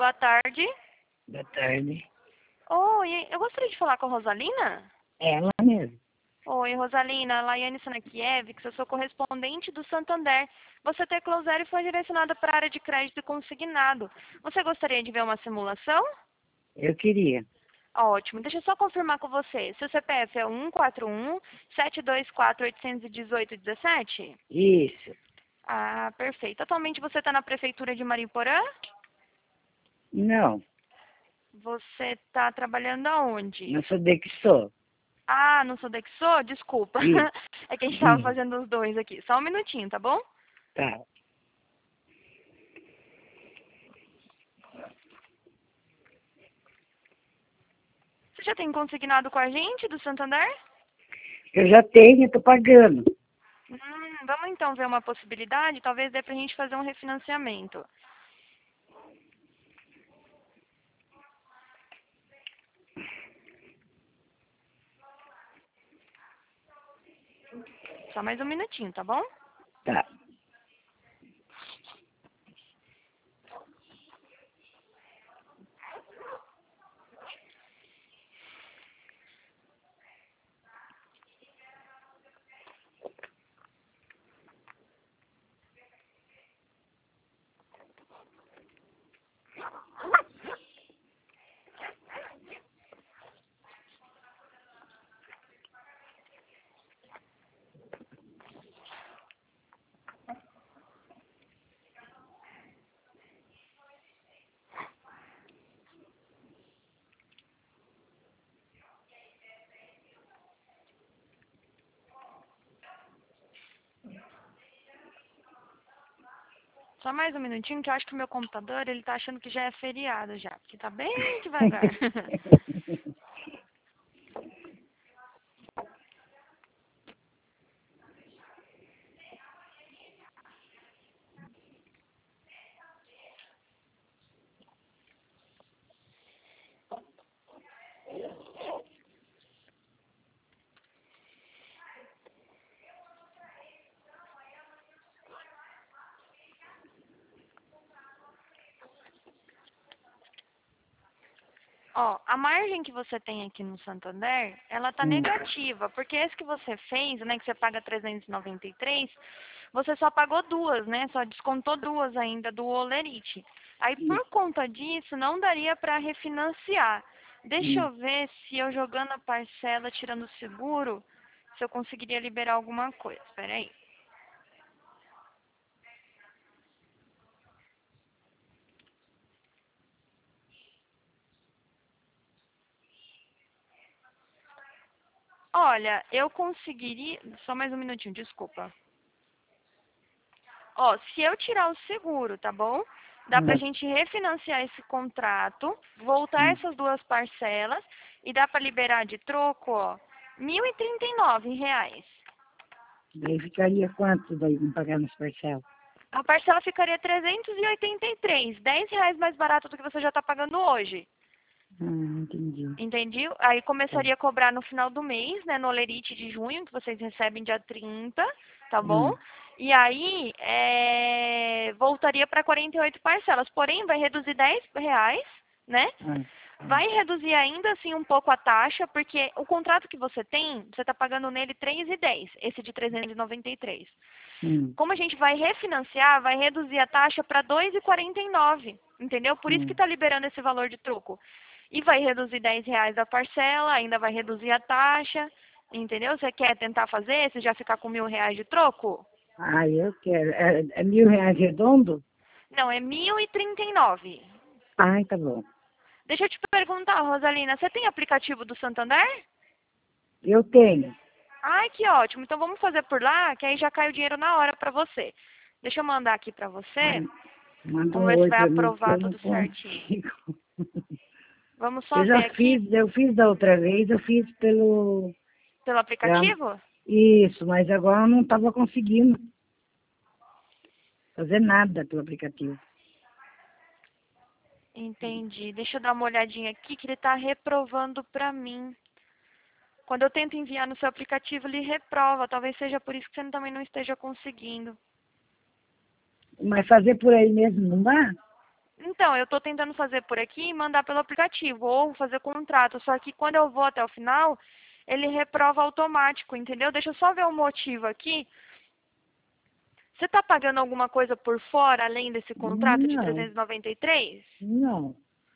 Boa tarde. Boa tarde. Oi, eu gostaria de falar com a Rosalina. Ela mesmo. Oi, Rosalina, Laiane Sanakievics, eu sou correspondente do Santander. Você teclou 0 e foi direcionada para a área de crédito consignado. Você gostaria de ver uma simulação? Eu queria. Ótimo, deixa eu só confirmar com você. Seu CPF é 141-724-818-17? Isso. Ah, perfeito. Atualmente você está na prefeitura de Mariporã? Não, Você está trabalhando aonde? não sou de que sou. Ah, não sou Dexô? Desculpa. Isso. É que a gente estava fazendo os dois aqui. Só um minutinho, tá bom? Tá. Você já tem consignado com a gente do Santander? Eu já tenho, tô pagando. Vamos então ver uma possibilidade. Talvez dê pra gente fazer um refinanciamento. Só mais um minutinho, tá bom? Tá. Só mais um minutinho que eu acho que o meu computador, ele tá achando que já é feriado já. Porque tá bem devagar. Ó, a margem que você tem aqui no Santander, ela tá negativa, porque esse que você fez, né, que você paga 393, você só pagou duas, né? Só descontou duas ainda do Olerite. Aí por conta disso, não daria para refinanciar. Deixa eu ver se eu jogando a parcela, tirando o seguro, se eu conseguiria liberar alguma coisa. Espera aí. Olha, eu conseguiria. Só mais um minutinho, desculpa. Ó, se eu tirar o seguro, tá bom? Dá pra gente refinanciar esse contrato, voltar essas duas parcelas e dá pra liberar de troco, ó, R$ 1.039. Daí ficaria quanto daí não pagar nos parcelas? A parcela ficaria 383, R$ 10 mais barato do que você já tá pagando hoje. Entendi. Entendi? Aí Tá. começaria a cobrar no final do mês, né? No Olerite de junho, que vocês recebem dia 30, tá bom? E aí, voltaria para 48 parcelas. Porém, vai reduzir R$ 10, né? Vai reduzir ainda assim um pouco a taxa, porque o contrato que você tem, você está pagando nele 3,10, esse de 393. Como a gente vai refinanciar, vai reduzir a taxa para 2,49, entendeu? Por isso que está liberando esse valor de troco. E vai reduzir R$ 10 da parcela, ainda vai reduzir a taxa, entendeu? Você quer tentar fazer? Você já ficar com R$ 1.000 de troco? Ah, eu quero. É R$ 1.000 redondo? Não, é 1.039. Ai, tá bom. Deixa eu te perguntar, Rosalina, você tem aplicativo do Santander? Eu tenho. Ai, que ótimo. Então vamos fazer por lá, que aí já cai o dinheiro na hora pra você. Deixa eu mandar aqui pra você. Manda Vamos um ver se oi vai pra mim, que aprovar eu não tudo certinho. consigo. Vamos só ver aqui Eu fiz da outra vez, eu fiz pelo... pelo aplicativo? Isso, mas agora eu não estava conseguindo fazer nada pelo aplicativo. Entendi. Deixa eu dar uma olhadinha aqui que ele tá reprovando pra mim. Quando eu tento enviar no seu aplicativo, ele reprova. Talvez seja por isso que você também não esteja conseguindo. Mas fazer por aí mesmo não dá? Então, eu tô tentando fazer por aqui e mandar pelo aplicativo, ou fazer contrato, só que quando eu vou até o final, ele reprova automático, entendeu? Deixa eu só ver o motivo aqui. Você tá pagando alguma coisa por fora, além desse contrato de Não, 393? não.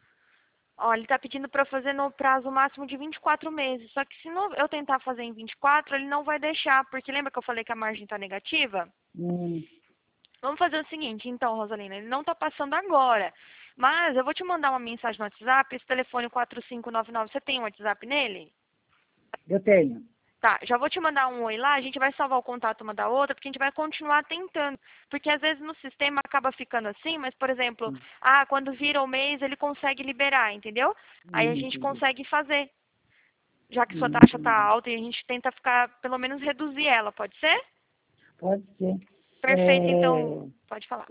Ó, ele tá pedindo para fazer no prazo máximo de 24 meses, só que se eu tentar fazer em 24, ele não vai deixar, porque lembra que eu falei que a margem tá negativa? Hum, Vamos fazer o seguinte, então, Rosalina, ele não está passando agora, mas eu vou te mandar uma mensagem no WhatsApp, esse telefone 4599, você tem um WhatsApp nele? eu tenho. Tá, já vou te mandar um oi lá, a gente vai salvar o contato uma da outra, porque a gente vai continuar tentando, porque às vezes no sistema acaba ficando assim, mas, por exemplo, quando vira o mês ele consegue liberar, entendeu? Aí a gente Entendi. consegue fazer, já que sua taxa tá Entendi. alta e a gente tenta ficar, pelo menos reduzir ela, pode ser? Pode ser. Perfeito, então, É, pode falar.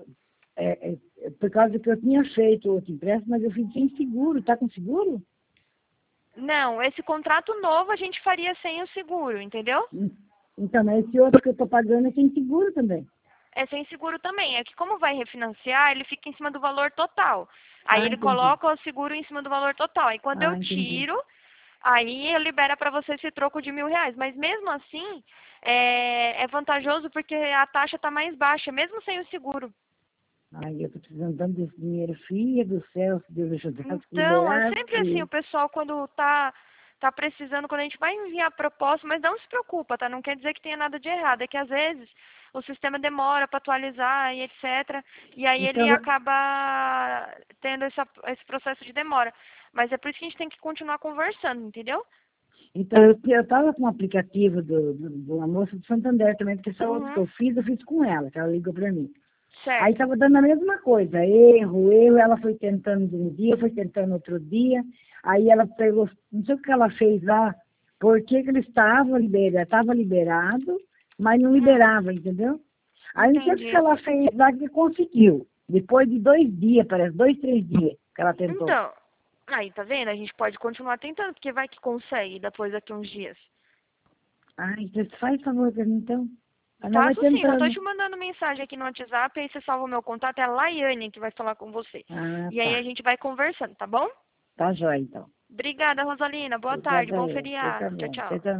por causa que eu tinha feito outro empréstimo, mas eu fiz sem seguro. Tá com seguro? Não, esse contrato novo a gente faria sem o seguro, entendeu? Hum, Então, mas esse outro que eu estou pagando é sem seguro também. É sem seguro também. É que como vai refinanciar, ele fica em cima do valor total. Aí Ah, ele entendi. coloca o seguro em cima do valor total. E quando eu Ah, entendi. tiro, aí ele libera para você esse troco de R$ 1.000. Mas mesmo assim, é vantajoso porque a taxa está mais baixa, mesmo sem o seguro. Ai, eu estou precisando tanto desse dinheiro. Filha do céu, se Deus ajudar, se Então, é liberar. sempre assim, o pessoal quando tá precisando, quando a gente vai enviar a proposta, mas não se preocupa, tá? Não quer dizer que tenha nada de errado, é que às vezes o sistema demora para atualizar e etc. E aí ele Então, acaba tendo esse processo de demora. Mas é por isso que a gente tem que continuar conversando, entendeu? então eu estava com um aplicativo de uma moça do Santander também, porque essa outra que Uhum, eu fiz com ela, que ela ligou para mim. Aí certo. estava dando a mesma coisa, erro, ela foi tentando um dia, foi tentando outro dia, aí ela pegou, não sei o que ela fez lá, porque que ele estava liberado, mas não liberava, entendeu? Aí não sei o que Entendi. ela fez lá que conseguiu, depois de 2 dias, parece, 2, 3 dias que ela tentou. Então, aí tá vendo? A gente pode continuar tentando, porque vai que consegue depois daqui uns dias. Ai, você faz favor pra mim então, ela vai Faço sim, só tô tentando. te mandando mensagem aqui no WhatsApp, aí você salva o meu contato, é a Laiane que vai falar com você. Ah, E aí tá, a gente vai conversando, tá bom? tá jóia então. Obrigada, Rosalina. Boa tarde, Obrigada bom eu, você feriado. Tchau, também, você tchau. também.